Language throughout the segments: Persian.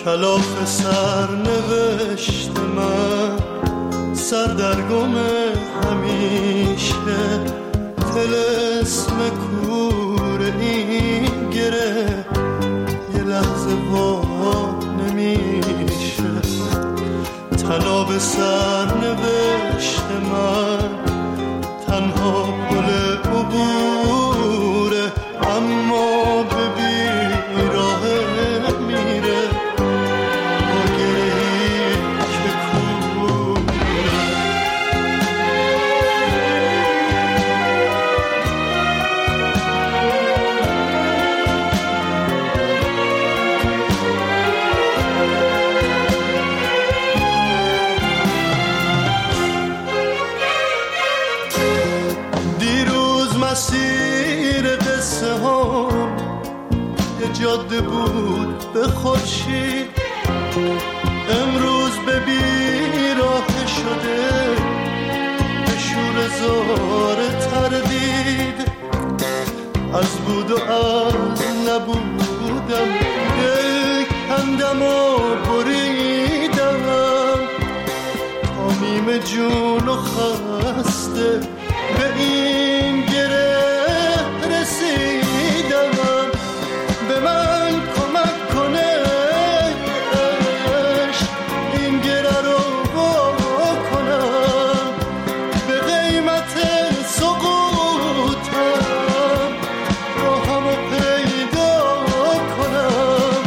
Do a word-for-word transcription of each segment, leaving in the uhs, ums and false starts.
کلاف سرنوشت من، سردرگم همیشه، طلسم کور این گره یه لحظه وا نمیشه. طناب سرنوشت من تنها پل عبوره، اما به بیراه میره با گرهی که کوره. دیروز مسیر قصه ها یه جاده بود به خورشید، امروز به بیراه شده به شور زار تردید. از بود و از نبودم یک کندم و بریدم، تا نیم جون و خسته به این گره رسیدم. به من کمک کنه عشق این گره رو وا کنم، به قیمت سقوطم راهمو پیدا کنم.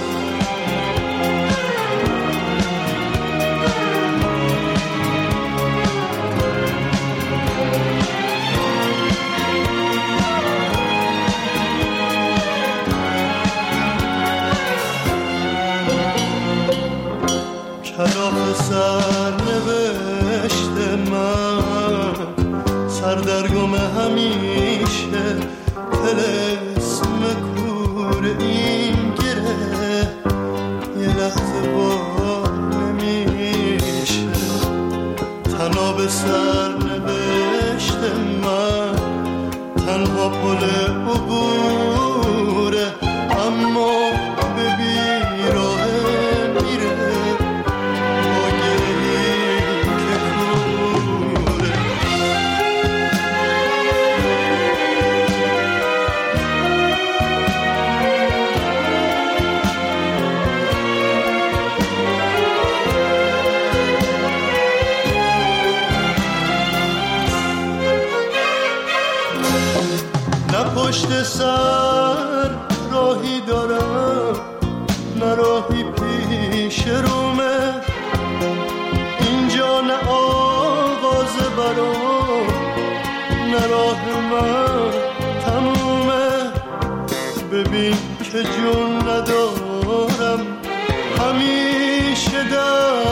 کلاف سرنوشت من، سردرگم همیشه، طلسم کور این گره یه لحظه وا نمیشه. طناب سرنوشت من تنها پل عبوره، اما به بیراه میره با گرهی که کوره. نه پشت سر راهی دارم، نه راهی پیش رومه، اینجا نه آغاز برام، نه راه من تمومه. ببین که جون ندارم، همیشه در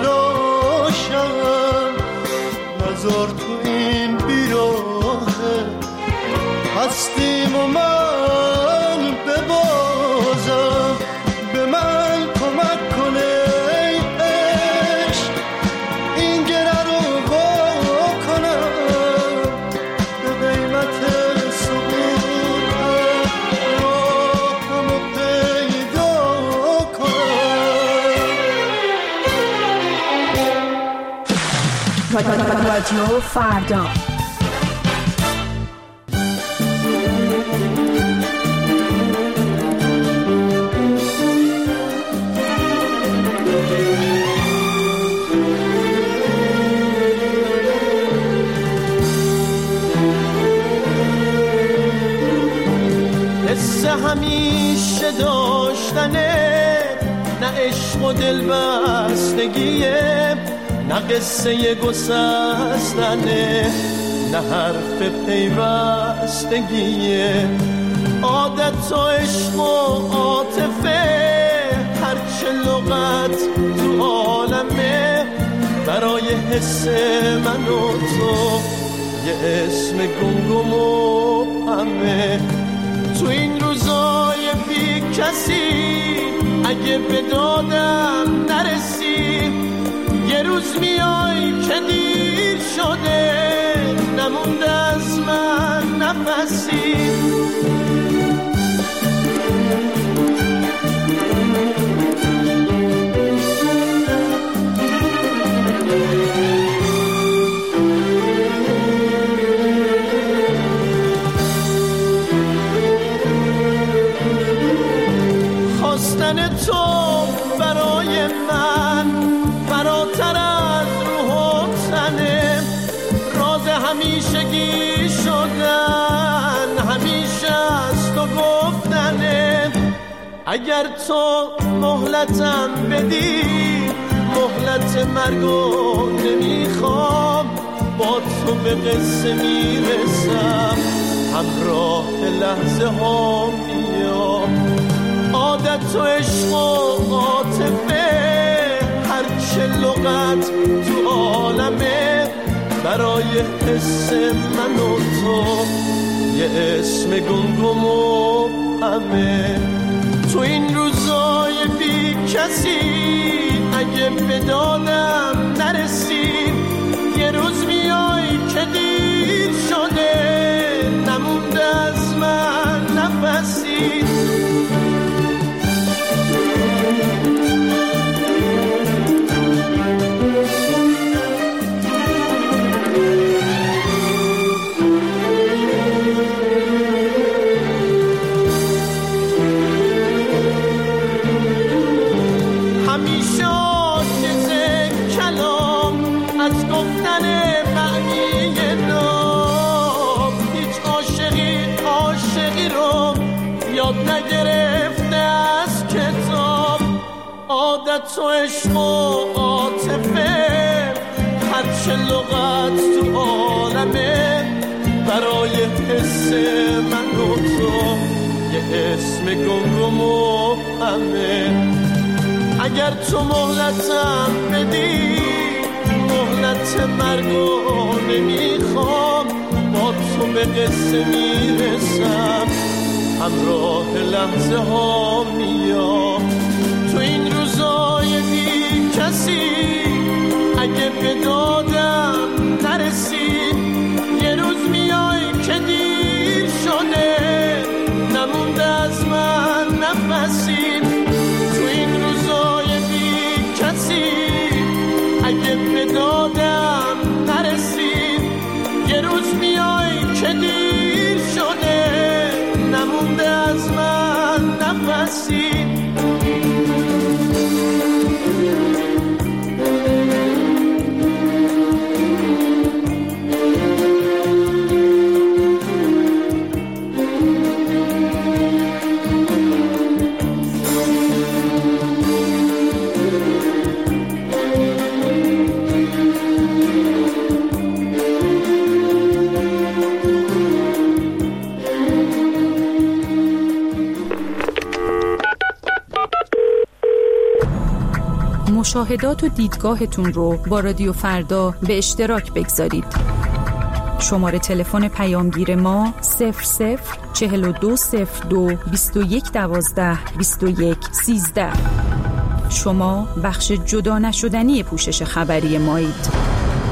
تلاشم، نزار تو این بیراهه هستیم و من ببازم. به من کمک کنه ای عشق این گره رو وا کنم، به قیمت سقوطم راهمو پیدا کنم. رادیو فردا همیشه داشتنه، نه عشق و دل بستگیه، نه قصه گسستنه، نه حرف پیوستگیه. عادت و عشق و عاطفه هرچه لغت تو عالمه، برای حس من و تو یه اسم گمگم و همه. تو این روزای بی کسی اگه به دادم نرسی، یه روز میای که دیر شده نمونده از من نفسی. همیشگی شدن همیشه از تو گفتنه. اگر تو مهلتم بدی مهلت مرگو نمیخوام، با تو به قصه میرسم همراه لحظه ها میام. عادت و عشق و عاطفه هرچه لغت تو عالمه، برای حس من و تو یه اسم گمگم و همه. تو این روزای بی کسی اگه به دادم نرسید، یه روز میای که دیر شده نمونده از من نفسی. نگرفته از کتاب، عادت و عشق و عاطفه هرچه لغت تو عالمه، برای حس من و تو یه اسم گمگم و همه. اگر تو مهلتم بدی مهلت مرگو نمیخوام، با تو به قصه میرسم همراه لحظه ها میام. تو این روزای بی کسی اگه به دادم نرسید، یه روز میای که دیر شده نمونده از من نفسی. تو این روزای بی کسی اگه به دادم نرسید، یه روز میای که دیر شده نمونده از من نفسی. مشاهدات و دیدگاهتون رو با رادیو فردا به اشتراک بگذارید. شماره تلفن پیامگیر ما صفر صفر چهل و دو صفر دو بیست و یک دوازده بیست و یک سیزده. شما بخش جدا نشدنی پوشش خبری مایید.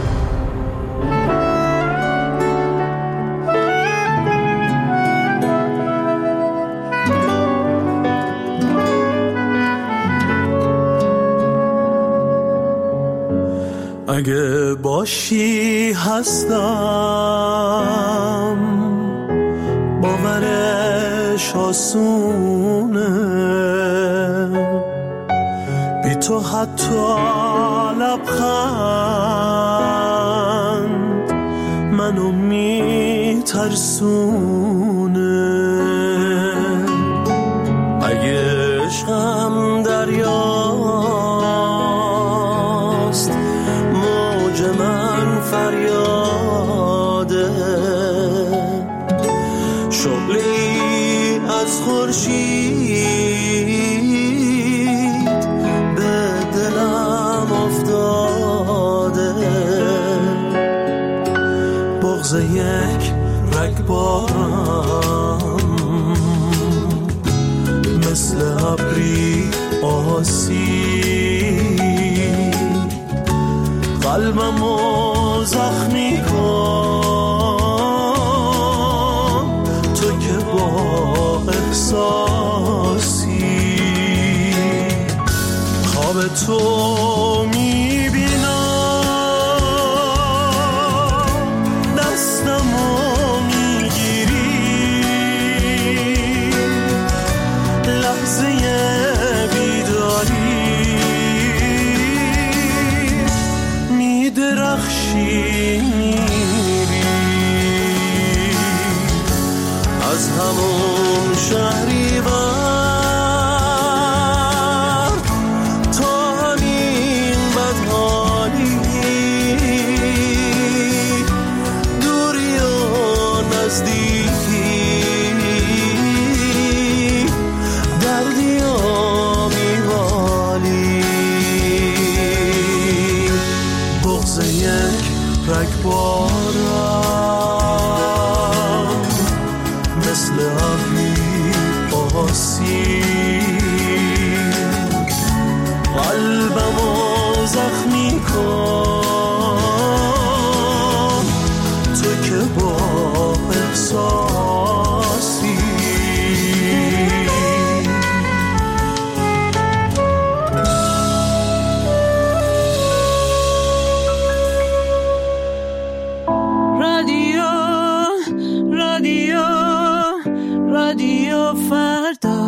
اگه باشی هستم باورش آسونه، بی تو حتی لبخند منو میترسونه. اگه عشقم دریاست موج من فریاده، شعله‌ای از خورشید به دلم افتاده. بغض یک رگبارم مثل ابری آسید، قلبمو زخمی کن تو که با احساسی. خواب تو میبینم دستمو میگیری، لحظه بیداری میدرخشی میری. رگبارم مثل ابری آسیب قلبمو زخمی کن تو که با احساسی رادیو رادیو رادیو فردا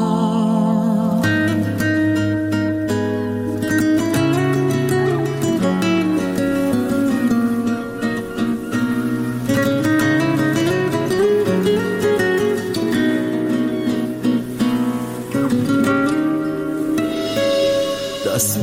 دست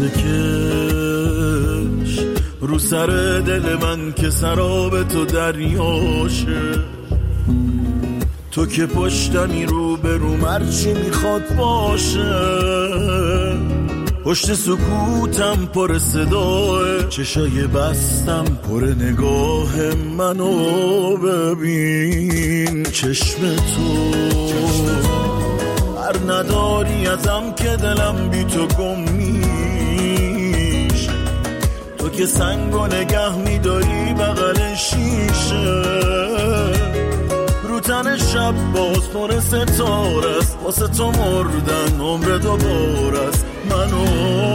بکش رو سر دل من که سراب تو دریاشه تو که پشتمی رو به رو مرچی میخواد باشه پشت سکوتم پر صداه چشای بستم پر نگاه منو ببین چشم تو هر نداری ازم که دلم بی تو گم میشه تو که سنگو نگه میداری بغل شیشه رو تن شب باز پر ستاره است واسه تو مردن عمر دوباره است منو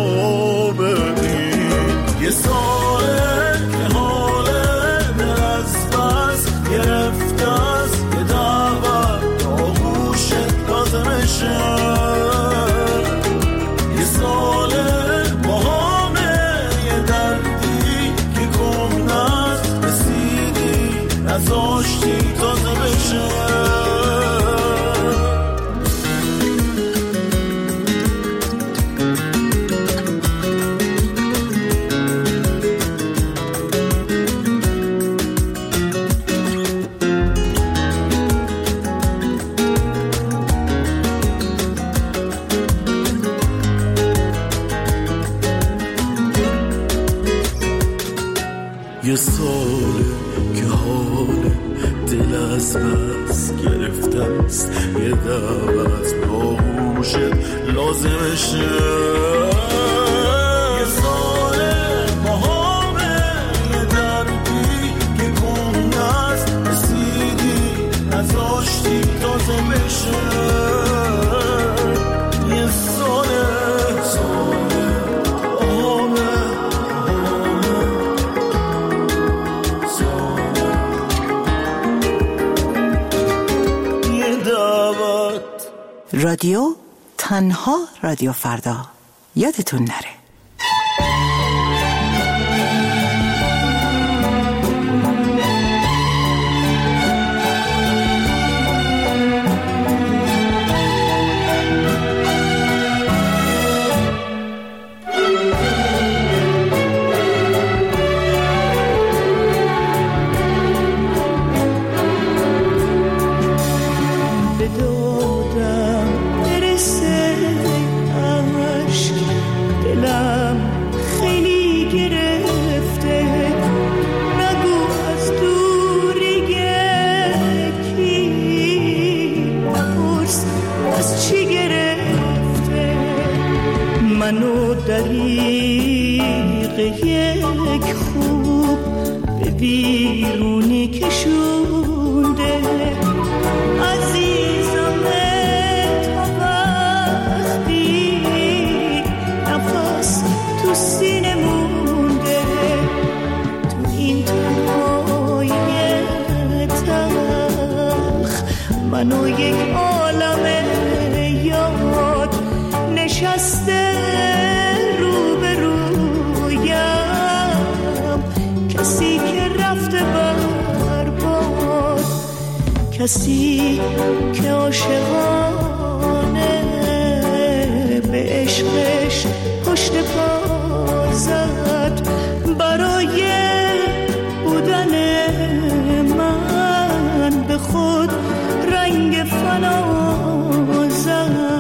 ببین یه ساله که حاله دل از بس گرفته است یه دعوت آغوشت لازمشه یه ساله با همه یه دردی که گم نست رسیدی نزاشتی تازه بشه یه ساله که حال دل از بس گرفته است یه دعوت باهوشت لازمشه یه ساله با همه یه دردی که گم نست رسیدی نزاشتی تازه بشه یه ساله ساله رادیو تنها رادیو فردا یادتون نره. منو دریغ یک خوب به بیرونی کشونده عزیزم تا وقتی نفس تو سینه مونده تو این تنهای تلخ منو یک عالمه یاد نشسته رو به رویم کسی که رفته برباد کسی که عاشقانه به عشقش پشت پا زد برای بودن من به خود رنگ فنا زد.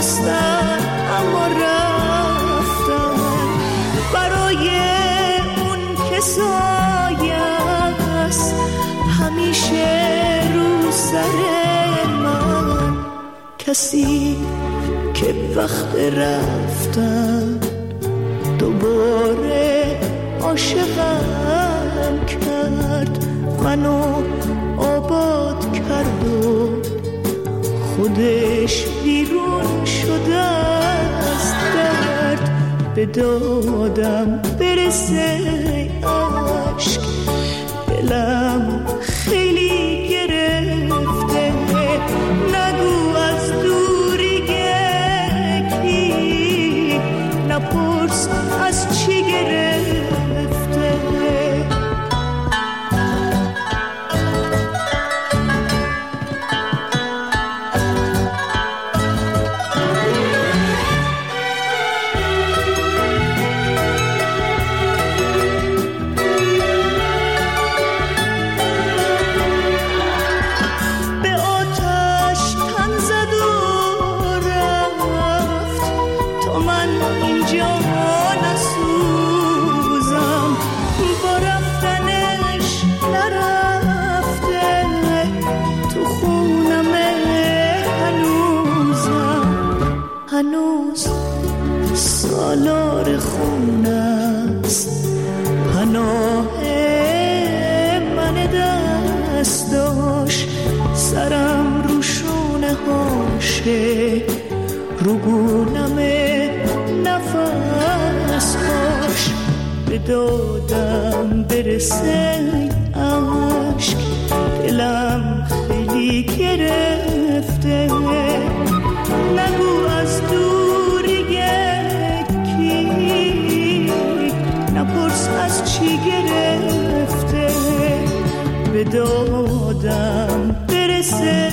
خواستن اما رفتن، برای اون که سایه است همیشه رو سر من، کسی که وقت رفتن دوباره عاشقم کرد، منو آباد کرد و خودش بیرون شده از درد، به دادم برسه عشق دلم خیلی گرفته، نگو از دوری گکی، نپرس از چی گرفته. هنوز سالار خونه است پناه من دست داشت، سرم رو شونه هاشه رو گونم نفس هاش، به دادم برسه عشق دلم خیلی گرفته، نگو از دوری یکی، نپرس از چی گرفته، به دادم برسه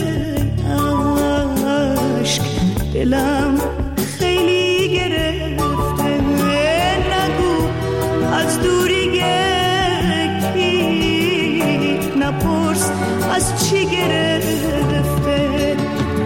عشق دلم خیلی گرفته، نگو از دوری یکی، نپرس از چی گرفته.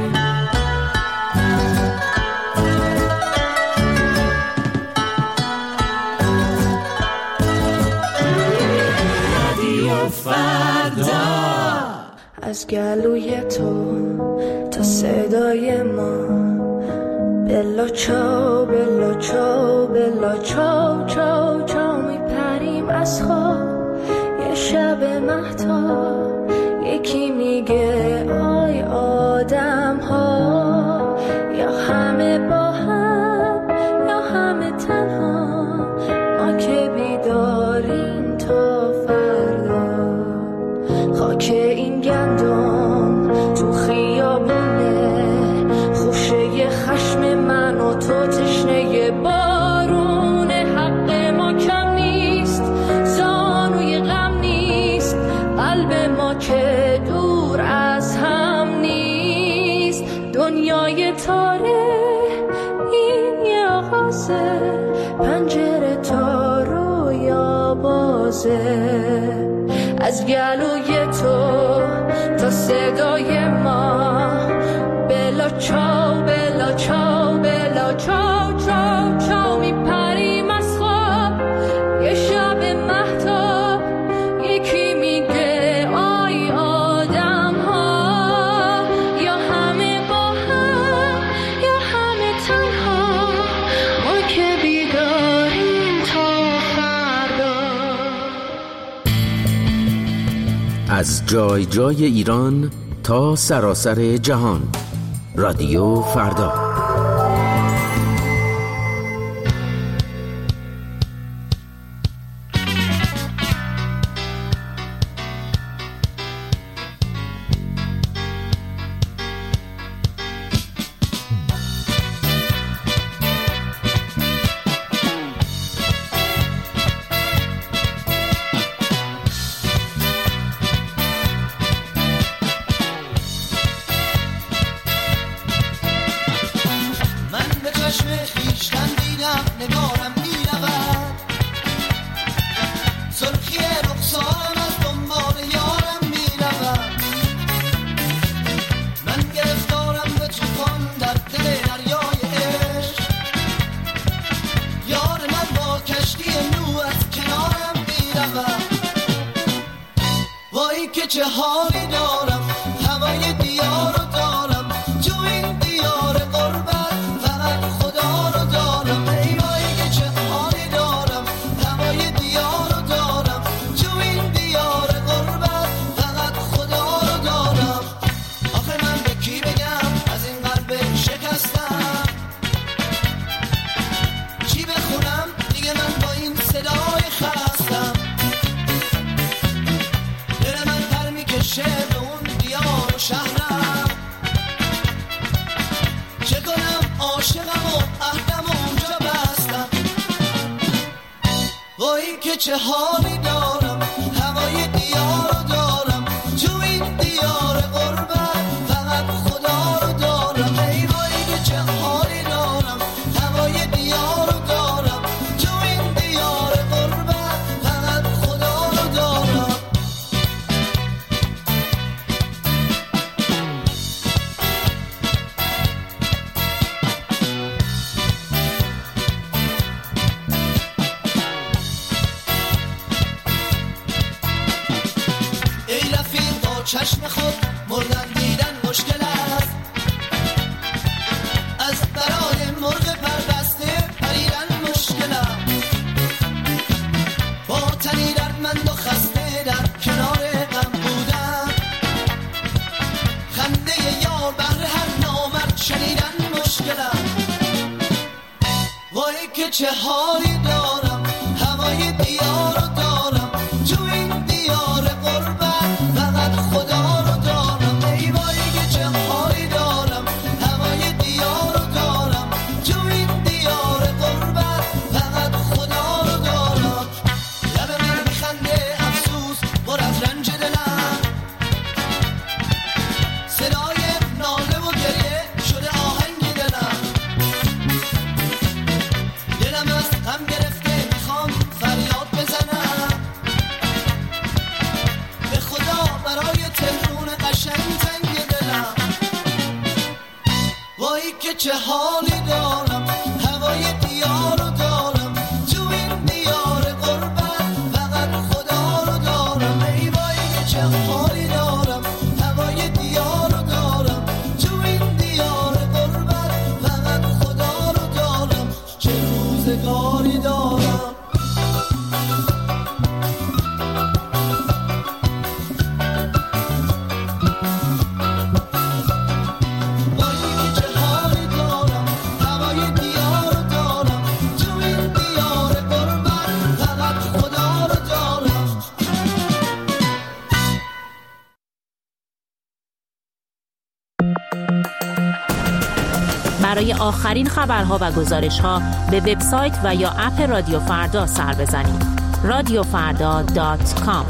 از گلوی تو تا صدای ما، بلا چاو بلا چاو بلا چاو چاو چاو میپریم از خواب یه شب مهتاب، یکی میگه آی آدم ها، یا همه با هم یا همه تنها، ما که بیداریم تا فردا، خاک این گندم تو خیابونه، خوشه خشم من و تو تشنه بارونه، حق ما کم نیست زانوی غم نیست، قلب ما که دور از هم نیست، دنیای تاره این یه آغازه، پنجره تا رویا بازه، از گلوی تو تا صدای ما، بلا چاو بلا چاو بلا چاو چاو چاو میپریم از خواب یه شب مهتاب، یکی میگه آی آدم ها، یا همه با هم یا همه تنها، ما که بیداریم تا فردا. از جای جای ایران تا سراسر جهان، رادیو فردا. شهرم، چه کنم عاشقم و عهدم و اونجا بستم. وای که چه حالی دارم، هوای دیار رو دارم، تو این دیار غربت فقط خدا رو دارم. ای وای که چه حالی دارم، هوای دیار رو دارم، تو این دیار غربت فقط خدا رو دارم. چشم خود مردن دیدن مشکل است، از برای مرغ پربسته پریدن مشکل است. با تنی دردمند و خسته در کنار غم بودن، خنده یار بهر هر نامرد شنیدن مشکل است. وای که چه حالی دارم، هوای دیار رو دارم، تو این دیار غربت فقط خدا رو دارم. ای وای که چه حالی دارم، هوای دیار رو دارم، تو این دیار غربت فقط خدا رو دارم. لب من میخنده افسوس پر از رنج دلم، صدای ناله و گریه شده آهنگ دلم. دلم از غم گرفته میخوام فریاد بزنم، به خدا برای تلفون قشنگ تنگ دلم. وای که چه حالی دارم، هوای دیار رو دارم، تو این دیار غربت فقط خدا رو دارم. ای وای که چه حالی دارم، هوای دیار رو دارم، تو این دیار غربت فقط خدا رو دارم. چه روزگاری دارم. برای آخرین خبرها و گزارش‌ها به وبسایت و یا اپ رادیو فردا سر بزنید. رادیو فردا دات کام.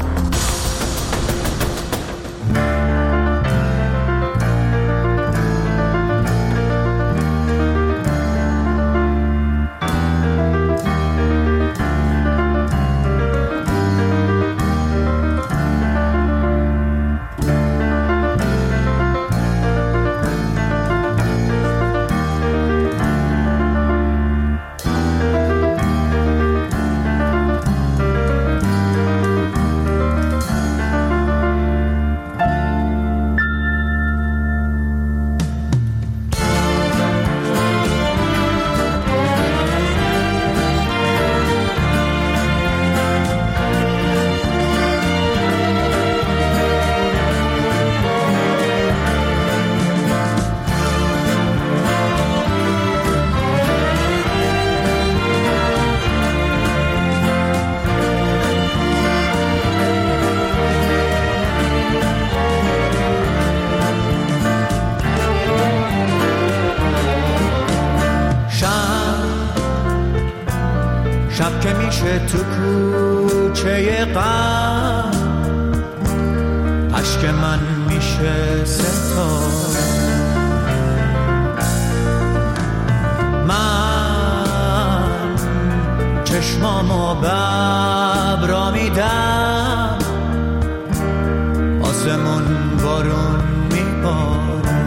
شب که میشه تو کوچه غم، اشک من میشه ستاره. من چشمامو به ابرا میدم، آسمون بارون میباره.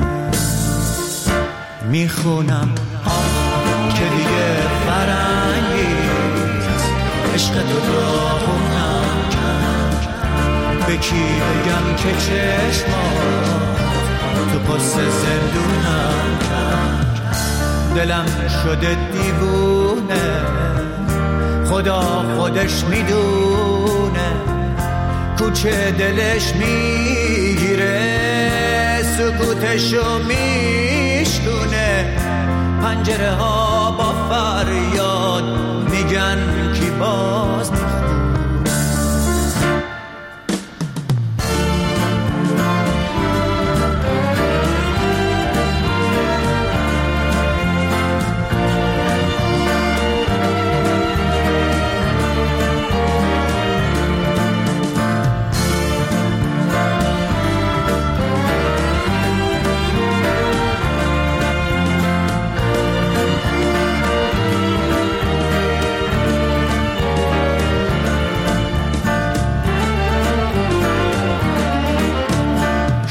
میخونم که دیگه فرنگیست، عشق تو را خونم کرد. به کی بگم که چشمات تو پس زندونم کرد. دلم شده دیوونه، خدا خودش میدونه. کوچه دلش میگیره، سکوتشو میشکونه. پنجره ها با فریاد میگن کی باز میخونه.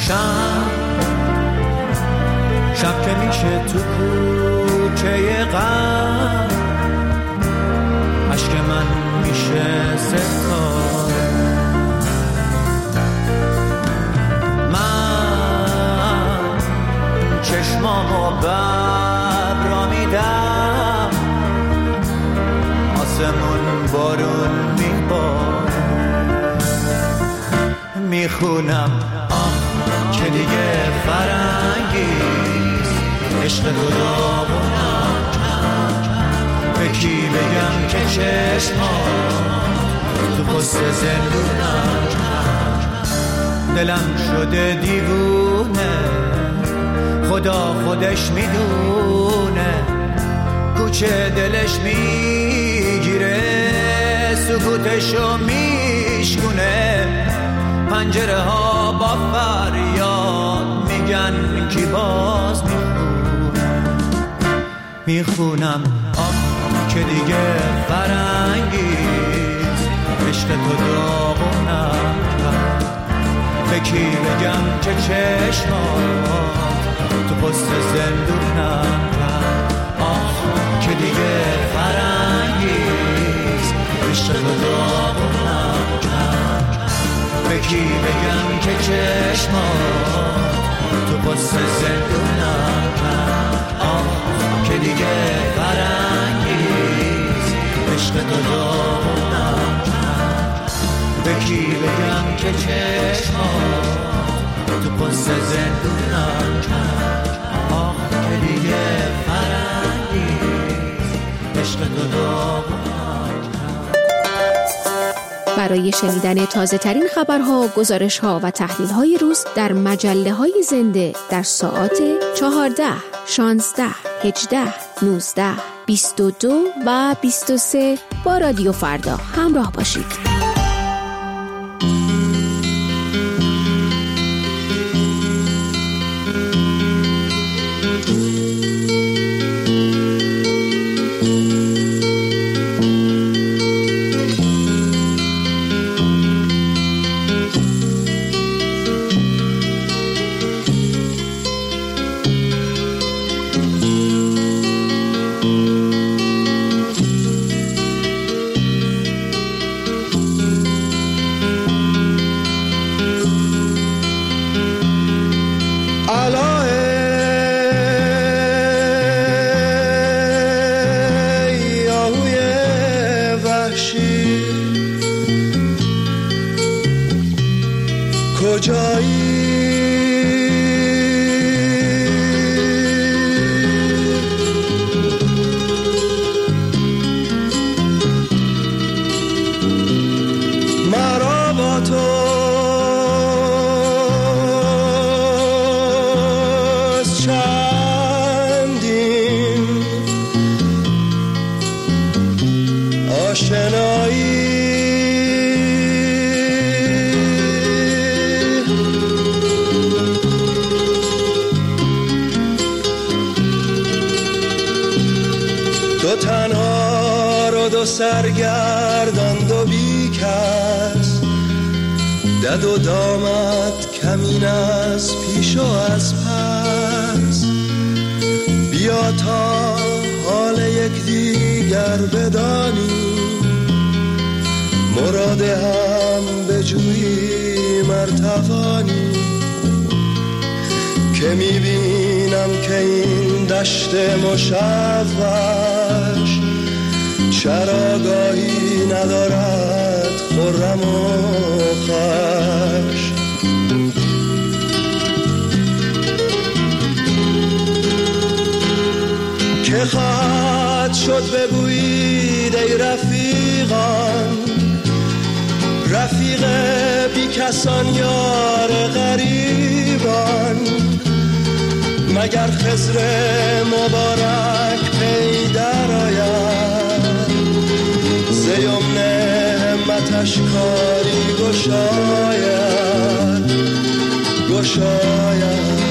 شب شب که میشه تو کوچه غم، عشق من میشه ستاره. من چشمامو بر را میدم، آسمون بارون میباره. میخونم آه که دیگه فرنگیست، عشق تو داغونم. به کی بگم که چشمات تو پست زندونم. دلم شده دیوونه، خدا خودش میدونه. کوچه دلش میگیره، سکوتشو میشکونه. پنجره ها با فریاد میگن کی باز میخونه. میخونم آه که دیگه فرنگیست، عشق تو داغونم. به کی بگم که چشمات تو پست زندونم. آه که دیگه فرنگیست، عشق تو داغونم. به کی بگم که چشمات تو پست زندونم. آه که دیگه فرنگیست، عشق تو داغونم. به کی بگم که چشمات تو پست زندونم. آه که دیگه فرنگیست، عشق تو داغونم. برای شنیدن تازه ترین خبرها، گزارش‌ها و تحلیل‌های روز در مجله‌های زنده در ساعات چهارده، شانزده، هجده، نوزده، بیست و دو و بیست و سه با رادیو فردا همراه باشید. سرگردان و بی کس، دد و دامت کمین از پیش و از پس. بیا تا حال یک دیگر بدانی، مراد هم بجویی مرتوانی. که میبینم که این دشت مشوش چراگاهی ندارد خرم و خوش. که خواهد شد بگویید ای رفیقان، رفیق بی کسان یار غریبان. مگر خضر مبارک پی در آید، ز یمن همتش کاری گشاید گشاید.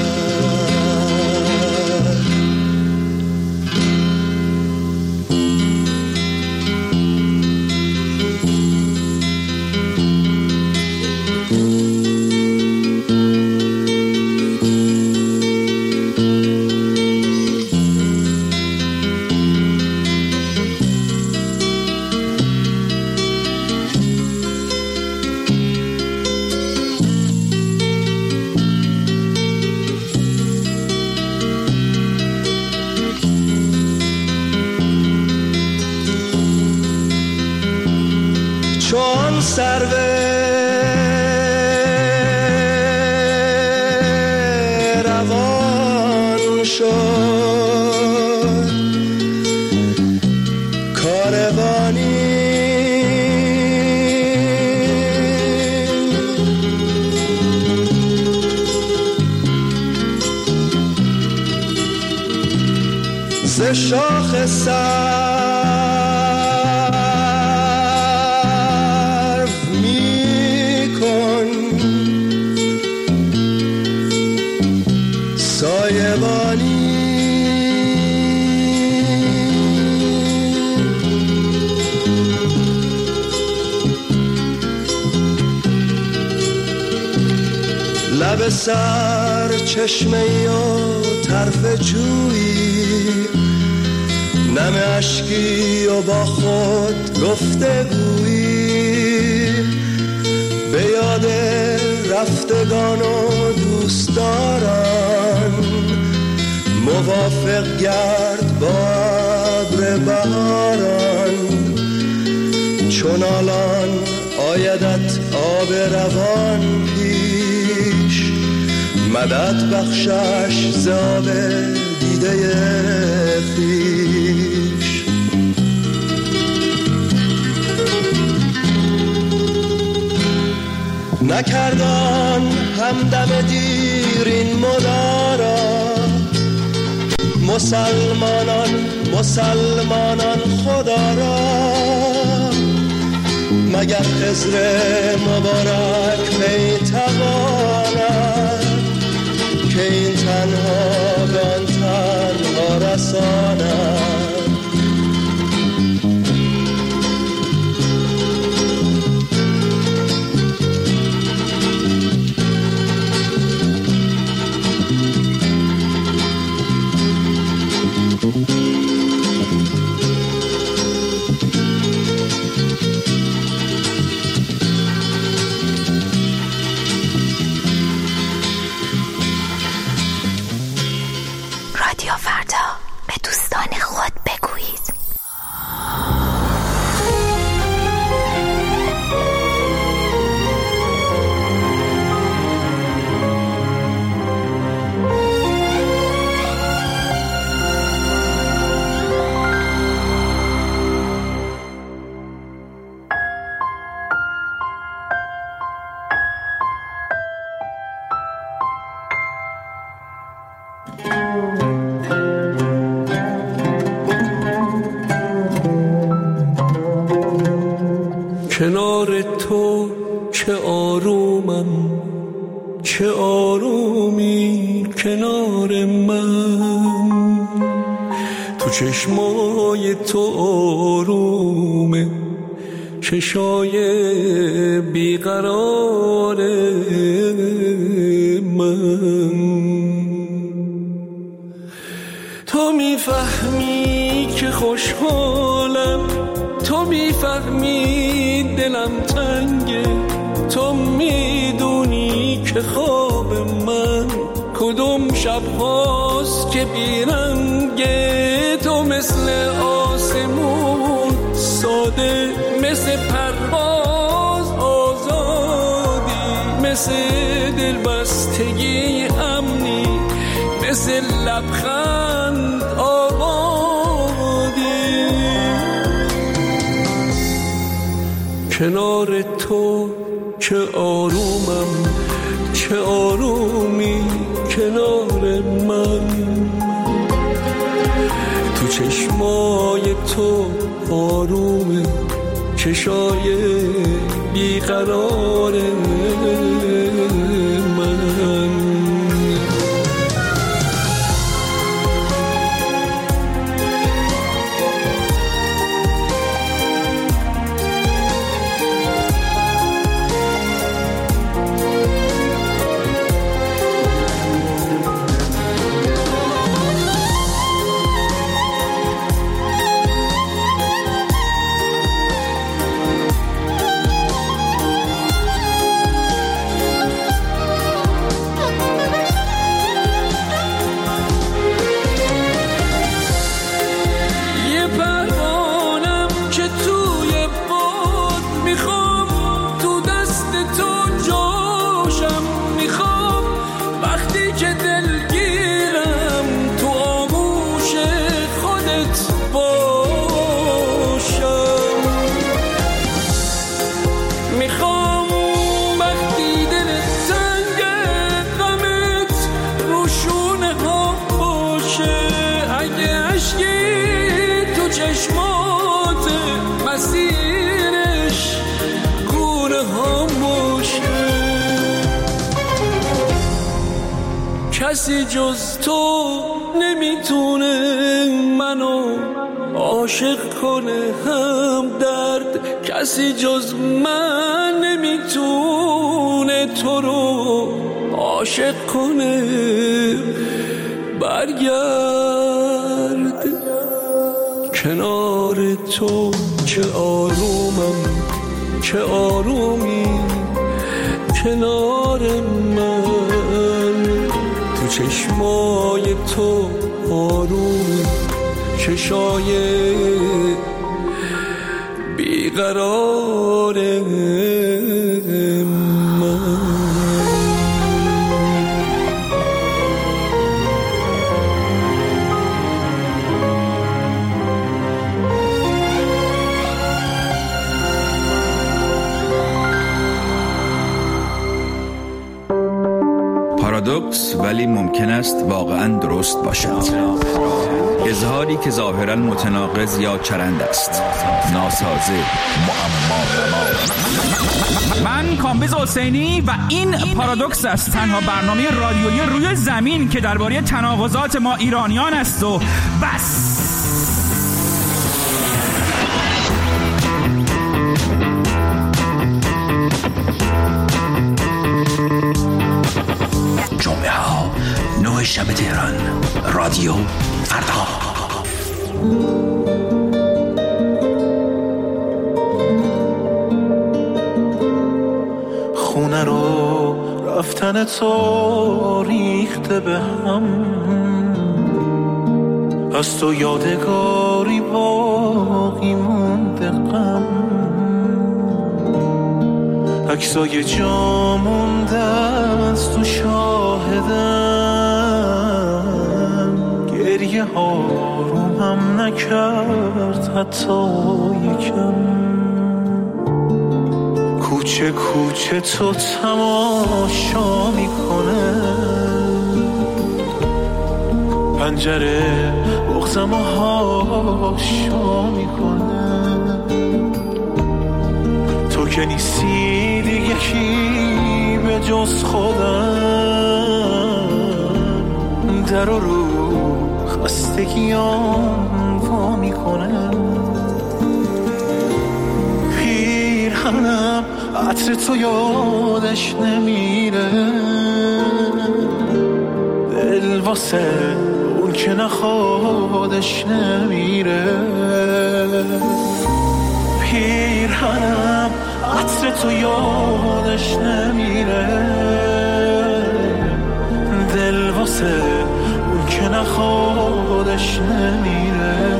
چون سروه روان شد کاروانی ز شاخ سرو می کن سایبانی لب سر چشمه یا طرف جویی نم اشکی و با خود گفته گویی به یاد رفتگان و دوستداران موافق گرد با ابر بهاران چون الان آیدت آب روان پیش مدد بخشش ز آب دیده خویش نکردان همدم دیر این مدارا مسلمانان مسلمانان خدا را مگر خضر مبارک می تواند که این تنها به آن تنها رساند کنار تو چه آرومم چه آرومی کنار من تو چشمای تو آرومه چشای بیقرار من تو میفهمی که خوشحالم تو میفهمی دلم تنگه تو میدونی که خواب من کدوم شب هاست که بیرنگه تو مثل آسمون ساده مثل پرواز آزادی مثل دلبستگی امنی مثل لبخند آبادی کنار تو چه آرومم چه آرومی کنار من تو چشمای تو آرومه چشای بیقرار من کسی جز تو نمیتونه منو عاشق کنه هم درد، کسی جز من نمیتونه تو رو عاشق کنه. برگرد کنار تو چه آرومم، چه آرومی کنار من. تو چشمای تو آرومی، چشای بیقرار من. پارادوکس ولی ممکن است واقعاً درست باشد. اظهاری که ظاهراً متناقض یا چرند است، ناسازه، معما. من کامبیز حسینی و این پارادوکس است، تنها برنامه رادیویی روی زمین که درباره تناقضات ما ایرانیان است و بس. جمعه ها نه شب تهران، رادیو فردا. خونه رو رفتن تو ریخته به هم، از تو یادگاری باقی مونده غم، عکسای جا مونده از تو شاهدم، گریه ها رو هم نکرد حتی یکم. کوچه کوچه تو تماشا میکنه، پنجره بغزم و هاشا میکنه. تو که نیستی دیگه کی به جز خودم، در و رو خستگیام وا میکنه. پیرهنم عطر تو یادش نمیره، دل واسه اون که نخوادش نمیره. پیرهنم عطر تو یادش نمیره، دل واسه اون که نخوادش نمیره.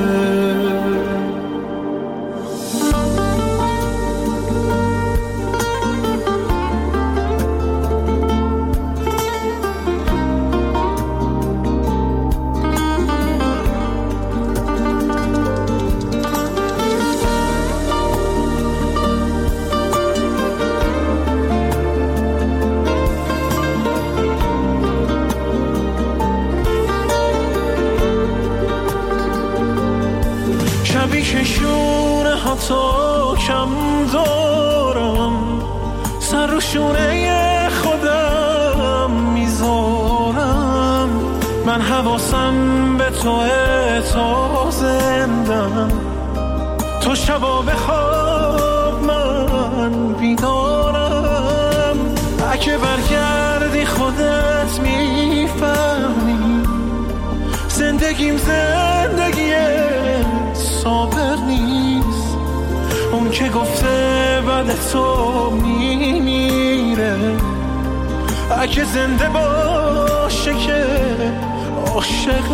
شونه ها تا کم دارم، سر رو شونه خودم میذارم. من حواسم به تو تا زندم، تو شبا بخواب من بیدارم. اگه برگردی خودت میفهمی، زندگیم زندگیه صابر نیست. اون که گفته بعد تو میمیره، اگه زنده باشه که عاشق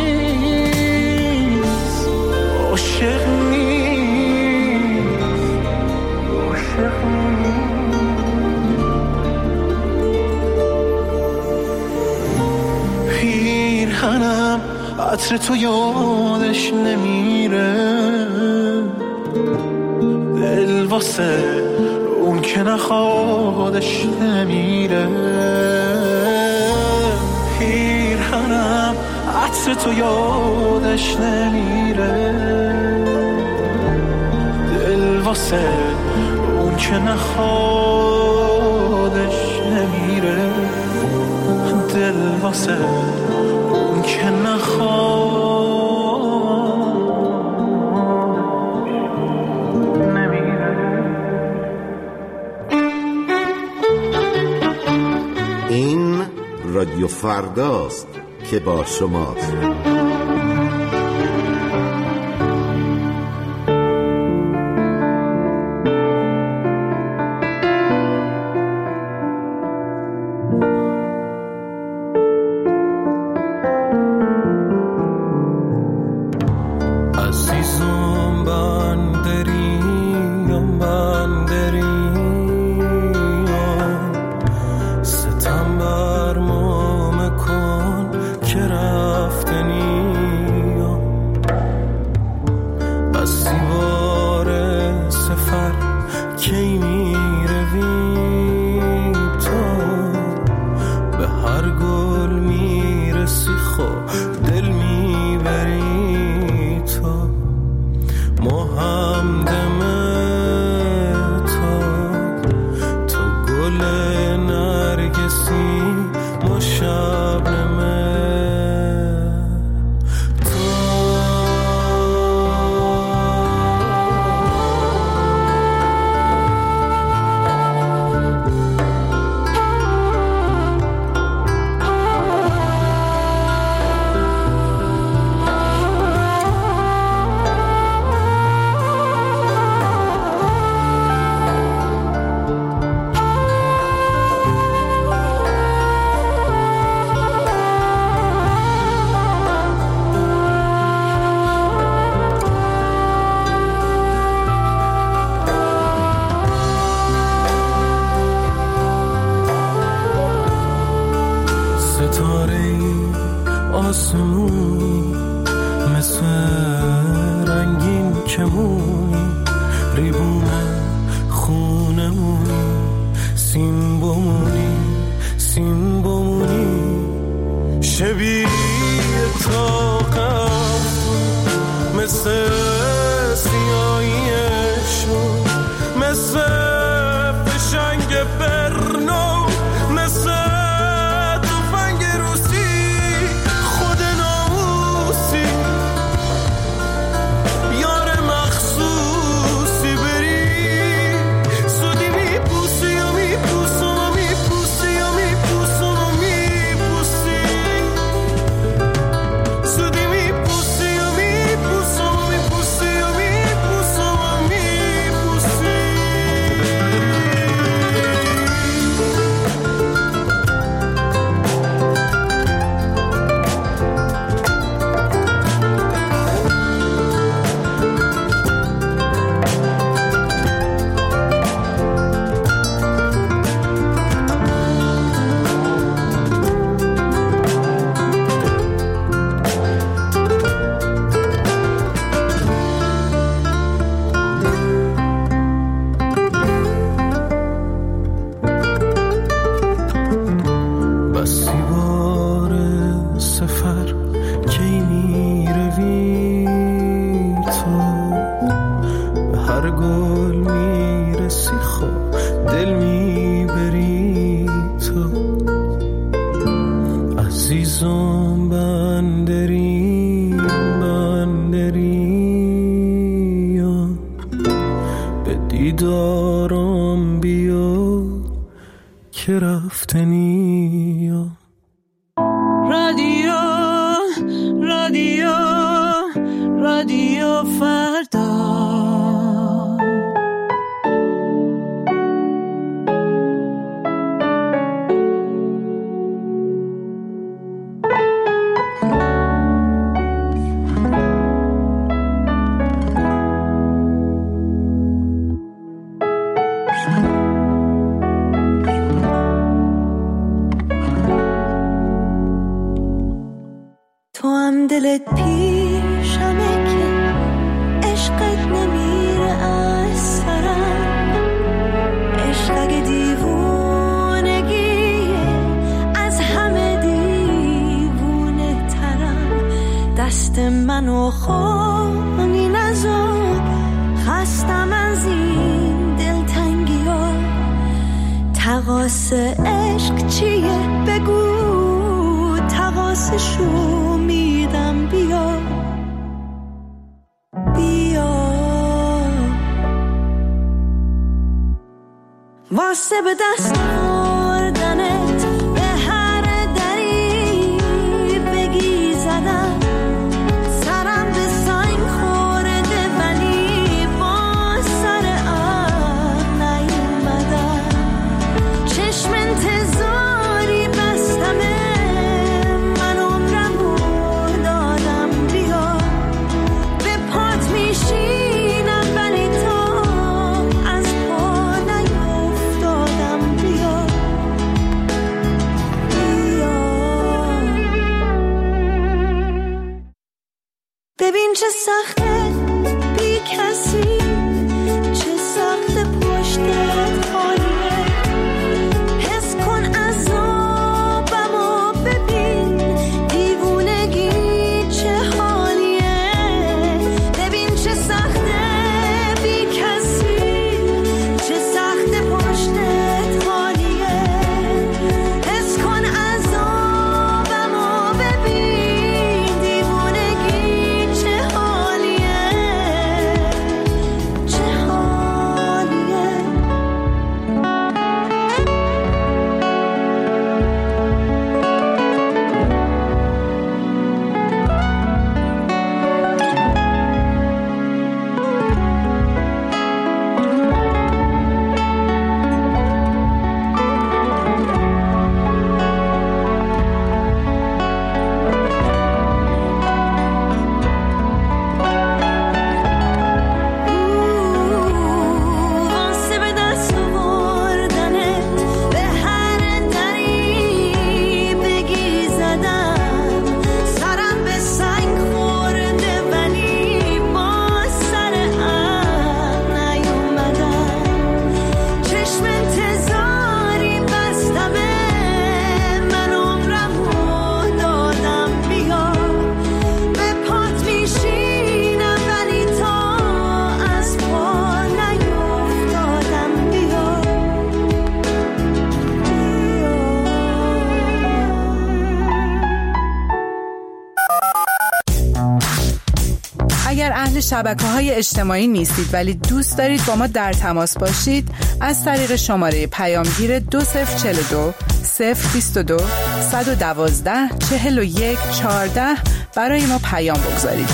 نیست، عاشق نیست، عاشق نیست. پیرهنم عطر تو یادش نمیره، دل واسه اون که نخوادش نمیره. پیرهنم عطر تو یادش نمیره، دل واسه اون که نخوادش نمیره، دل واسه اون که نخواد نمیره. این رادیو فرداست که با شماست. دلت پیشمه که عشقت نمیره از سرم، عشق اگه دیوونگیه از همه دیوونه ترم، دست منو خونی نزار، خستم از این دلتنگی ها، تقاس عشق چیه بگو درسشو میدم. بیا بیا واسه به دست آوردنت به هر دری بگی زدم. سرم به سنگ خورده ولی با سر آب نیومدم. چشم انتظاری بستمه من عمرمو دادم. بیا به پات میشینم ولی تو از پا نیفتادم. بیا بیا ببین چه سخته بی کسی، چه سخته پشتت خالیه. حس کن عذابمو ببین دیوونگی چه حالیه. ببین چه سخته بی کسی، چه سخته پشتت خالیه. حس کن عذابمو ببین دیوونگی چه حالیه چه حالیه. واسه به دست آوردنت به هر دری بگی زدم. سرم به سنگ خورده ولی با سر آب نیومدم. چشم انتظاری بستمه من عمرمو دادم. بیا به پات میشینم ولی تو از پا نیفتادم. بیا اگر اهل شبکه‌های اجتماعی نیستید ولی دوست دارید با ما در تماس باشید، از طریق شماره پیامگیر دو صفر چهل و دو صفر بیست و دو صد و دوازده چهل و یک چهارده برای ما پیام بگذارید.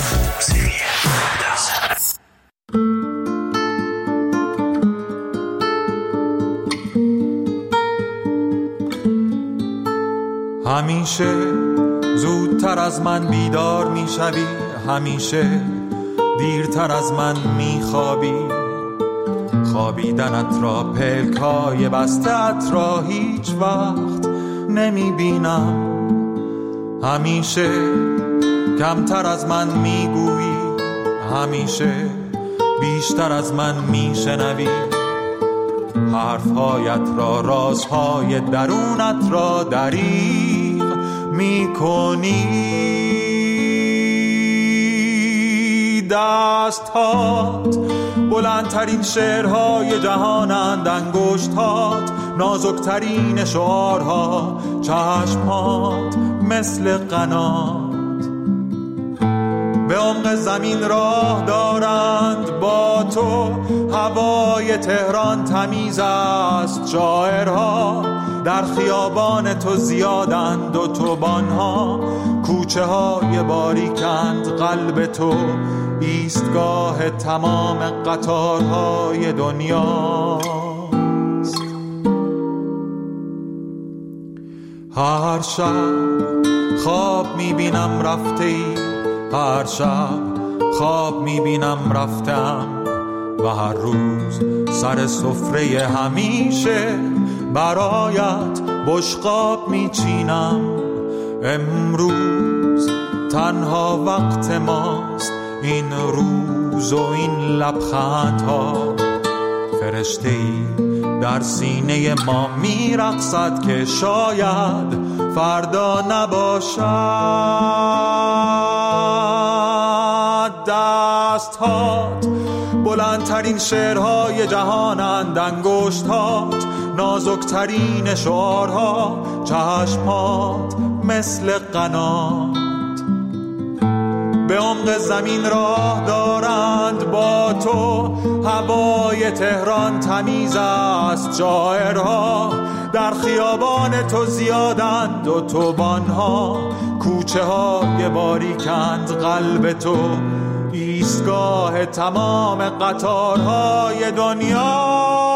همیشه زودتر از من بیدار میشوی، همیشه دیرتر از من میخوابی. خوابیدنت را پلکای بستت را هیچ وقت نمیبینم. همیشه کمتر از من میگویی، همیشه بیشتر از من میشنوی. حرفهایت را، رازهای درونت را دریغ میکنی. دستهات بلندترین شعرهای جهانند، انگشتهات نازکترین شعارها، چشمهات مثل قنات به عمق زمین راه دارند. با تو هوای تهران تمیز است، شاعرها در خیابان تو زیادند. اتوبان‌ها کوچه های باریکند، قلب تو ایستگاه تمام قطارهای دنیاست. هر شب خواب میبینم رفته ای، هر شب خواب میبینم رفتم. و هر روز سر سفره همیشه برایت بشقاب میچینم. امروز تنها وقت ماست، این روز و این لبخندها. فرشته‌ای در سینه ما میرقصد که شاید فردا نباشد. دستهات بلندترین شعرهای جهانند، انگشتهات نازکترین شعارها، چشمهات مثل قنات به عمق زمین راه دارند. با تو هوای تهران تمیز است، شاعرها در خیابان تو زیادند و توبانها کوچه های باریکند. قلب تو ایستگاه تمام قطارهای دنیا.